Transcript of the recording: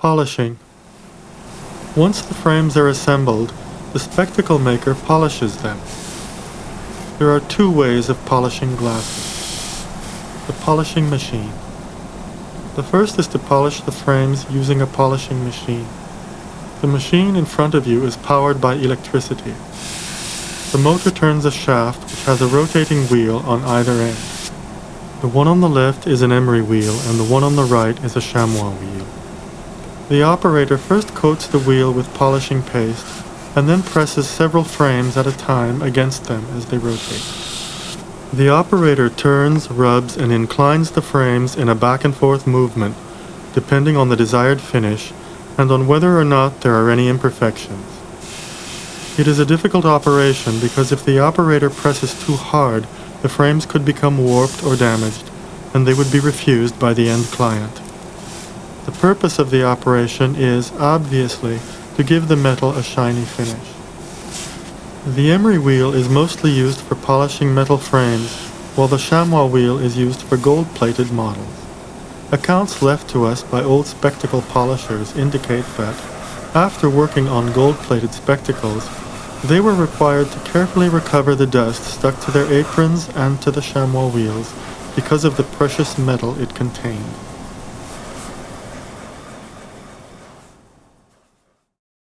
Polishing. Once the frames are assembled, the spectacle maker polishes them. There are two ways of polishing glasses. The polishing machine. The first is to polish the frames using a polishing machine. The machine in front of you is powered by electricity. The motor turns a shaft which has a rotating wheel on either end. The one on the left is an emery wheel and the one on the right is a chamois wheel. The operator first coats the wheel with polishing paste and then presses several frames at a time against them as they rotate. The operator turns, rubs, and inclines the frames in a back and forth movement, depending on the desired finish and on whether or not there are any imperfections. It is a difficult operation because if the operator presses too hard, the frames could become warped or damaged, and they would be refused by the end client. The purpose of the operation is, obviously, to give the metal a shiny finish. The emery wheel is mostly used for polishing metal frames, while the chamois wheel is used for gold-plated models. Accounts left to us by old spectacle polishers indicate that, after working on gold-plated spectacles, they were required to carefully recover the dust stuck to their aprons and to the chamois wheels because of the precious metal it contained.